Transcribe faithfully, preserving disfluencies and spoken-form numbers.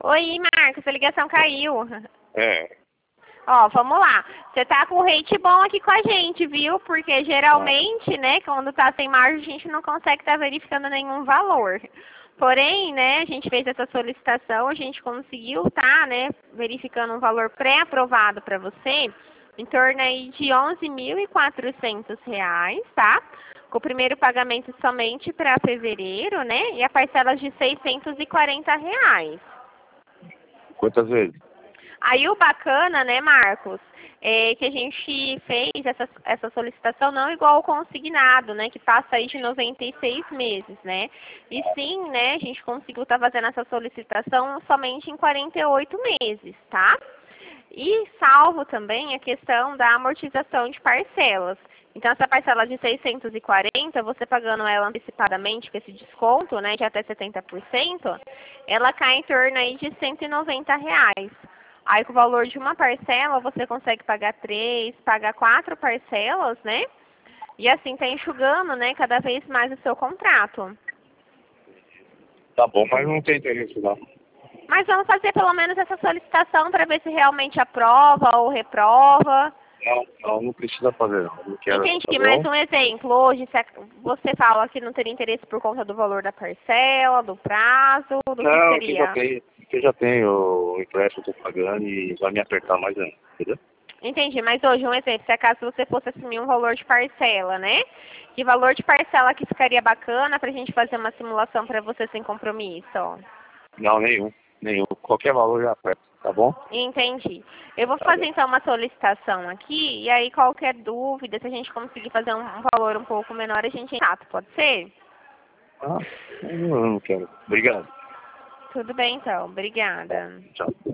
Oi, Marcos, a ligação caiu. É. Ó, vamos lá. Você tá com rate bom aqui com a gente, viu? Porque geralmente, né, quando tá sem margem, a gente não consegue estar verificando nenhum valor. Porém, né, a gente fez essa solicitação, a gente conseguiu tá, né, verificando um valor pré-aprovado para você, em torno aí de onze mil e quatrocentos reais, tá? Com o primeiro pagamento somente para fevereiro, né, e a parcela de seiscentos e quarenta reais. Quantas vezes? Aí o bacana, né, Marcos, é que a gente fez essa, essa solicitação não igual ao consignado, né, que passa aí de noventa e seis meses, né? E sim, né, a gente conseguiu estar fazendo essa solicitação somente em quarenta e oito meses, tá? E salvo também a questão da amortização de parcelas. Então, essa parcela de seiscentos e quarenta, você pagando ela antecipadamente, com esse desconto, né, de até setenta por cento, ela cai em torno aí de cento e noventa reais. Aí, com o valor de uma parcela, você consegue pagar três, pagar quatro parcelas, né? E assim, tá enxugando, né, cada vez mais o seu contrato. Tá bom, mas não tem interesse não. Mas vamos fazer pelo menos essa solicitação para ver se realmente aprova ou reprova. Não, não, não precisa fazer não. Não quero, Entendi, tá mais bom? um exemplo. Hoje se você fala que não teria interesse por conta do valor da parcela, do prazo, do que Não, que já seria? tem, que já tem o empréstimo, eu tô pagando e vai me apertar mais ainda, entendeu? Entendi, mas hoje um exemplo, se acaso você fosse assumir um valor de parcela, né? Que valor de parcela que ficaria bacana pra gente fazer uma simulação para você sem compromisso? Não, nenhum, nenhum. Qualquer valor já aperta, tá bom? Entendi. Eu vou Tá fazer bom. então uma solicitação aqui, e aí qualquer dúvida, se a gente conseguir fazer um, um valor um pouco menor, a gente entra, pode ser? Ah, eu não quero. Obrigado. Tudo bem então, obrigada. Tchau.